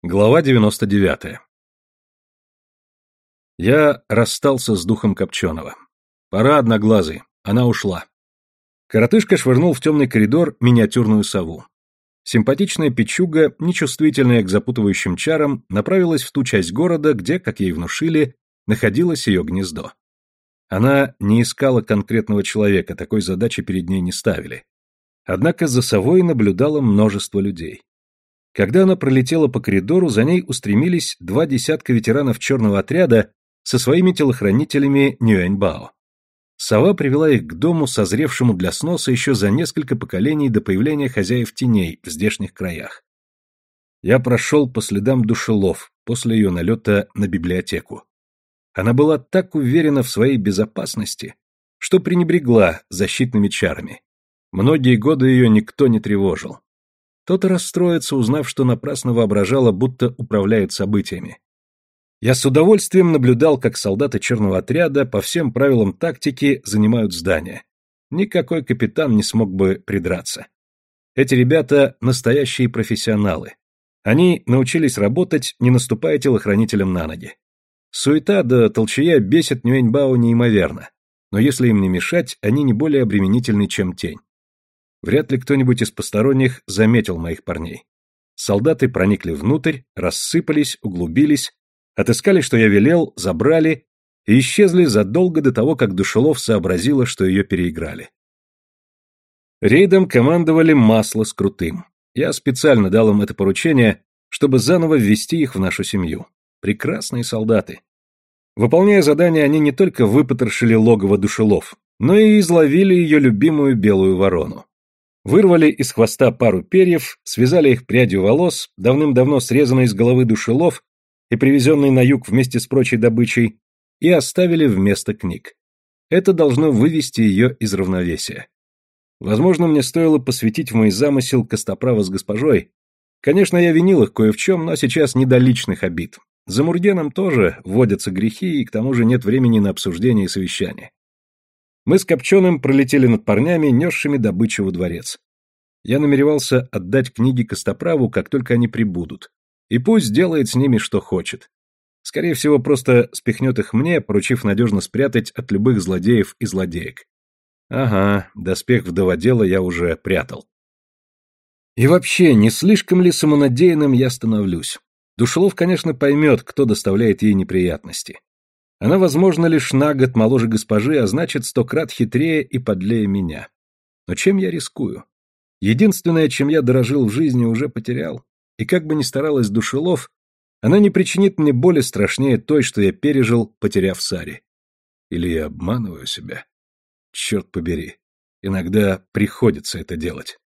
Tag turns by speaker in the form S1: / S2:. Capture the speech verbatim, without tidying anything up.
S1: Глава девяносто девятая. Я расстался с духом Копченого. Пора, Одноглазый, она ушла. Коротышка швырнул в темный коридор миниатюрную сову. Симпатичная печуга, нечувствительная к запутывающим чарам, направилась в ту часть города, где, как ей внушили, находилось ее гнездо. Она не искала конкретного человека, такой задачи перед ней не ставили. Однако за совой наблюдало множество людей. Когда она пролетела по коридору, за ней устремились два десятка ветеранов черного отряда со своими телохранителями Нюэньбао. Сова привела их к дому, созревшему для сноса еще за несколько поколений до появления хозяев теней в здешних краях. Я прошел по следам душелов после ее налета на библиотеку. Она была так уверена в своей безопасности, что пренебрегла защитными чарами. Многие годы ее никто не тревожил. Тот расстроится, узнав, что напрасно воображала, будто управляет событиями. Я с удовольствием наблюдал, как солдаты черного отряда по всем правилам тактики занимают здание. Никакой капитан не смог бы придраться. Эти ребята — настоящие профессионалы. Они научились работать, не наступая телохранителям на ноги. Суета да толчая бесит Нюэньбао неимоверно, но если им не мешать, они не более обременительны, чем тень. Вряд ли кто-нибудь из посторонних заметил моих парней. Солдаты проникли внутрь, рассыпались, углубились, отыскали, что я велел, забрали и исчезли задолго до того, как Душелов сообразила, что ее переиграли. Рейдом командовали Масло с Крутым. Я специально дал им это поручение, чтобы заново ввести их в нашу семью. Прекрасные солдаты. Выполняя задание, они не только выпотрошили логово Душелов, но и изловили ее любимую белую ворону. Вырвали из хвоста пару перьев, связали их прядью волос, давным-давно срезанной с головы Душелов и привезенной на юг вместе с прочей добычей, и оставили вместо книг. Это должно вывести ее из равновесия. Возможно, мне стоило посвятить в мой замысел Костоправа с госпожой. Конечно, я винил их кое в чем, но сейчас не до личных обид. За Мургеном тоже водятся грехи, и к тому же нет времени на обсуждение и совещание. Мы с Копченым пролетели над парнями, несшими добычу во дворец. Я намеревался отдать книги Костоправу, как только они прибудут, и пусть делает с ними что хочет. Скорее всего, просто спихнет их мне, поручив надежно спрятать от любых злодеев и злодеек. Ага, доспех вдоводела я уже прятал. И вообще, не слишком ли самонадеянным я становлюсь? Душелов, конечно, поймет, кто доставляет ей неприятности. Она, возможно, лишь на год моложе госпожи, а значит, сто крат хитрее и подлее меня. Но чем я рискую? Единственное, чем я дорожил в жизни, уже потерял. И как бы ни старалась Душелов, она не причинит мне боли страшнее той, что я пережил, потеряв Сари. Или я обманываю себя? Черт побери, иногда приходится это делать.